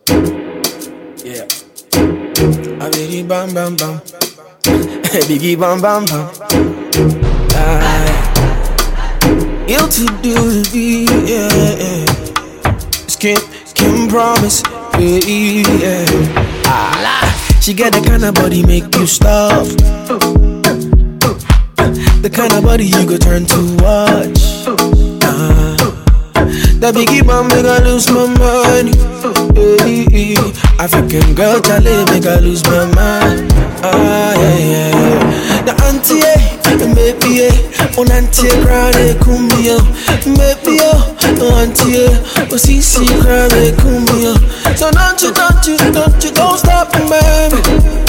Yeah. A biggie bam bam bam. Biggie bam bam bam. Guilty duty, yeah. Skin promise, yeah. She get the kind of body make you stop. The kind of body you go turn to watch. That biggie bomb make I lose my money. African girl Charlie make I lose my mind. Yeah. The auntie, maybe on auntie cry cumbia, maybe auntie, CC cry cumbia. So don't stop, baby.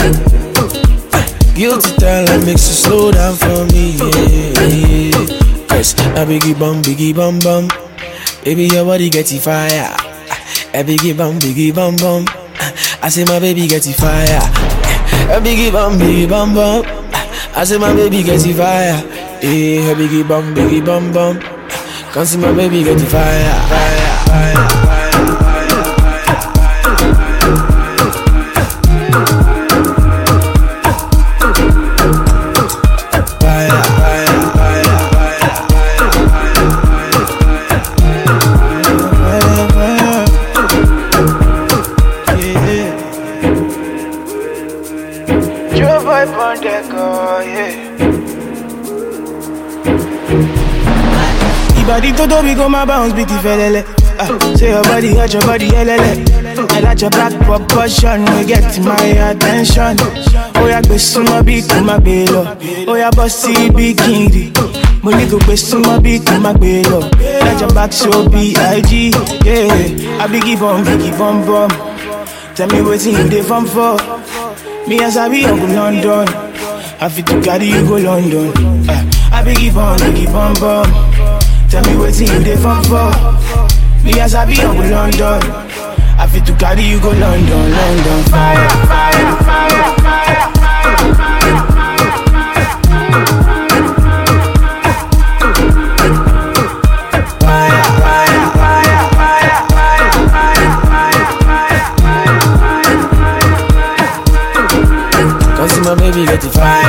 Guilty talent makes you slow down for me, yeah. Cause a biggie bum bum. Baby, your body get fire. A biggie bum bum. I say my baby get fire. A biggie bum bum. I say my baby get fire. A biggie bum bum. Can't see my baby get fire. Body todo we go my bounce beat felele. Say your body hot, your body helele. I like your black proportion, we get my attention. Oh yeah, go suma beat to my bello. Oh yeah, bossy bikini. Money go go suma beat to my bello. Like your back so B.I.G. Yeah, I biggie bum bum. Tell me what's in you dey fun for. Me as I be go London. I fit to carry you go London. I biggie bum bum. Tell me what's in you dey fun for. Me as I be go London. I fit to carry you go London. Fire. Cause my baby get the fire.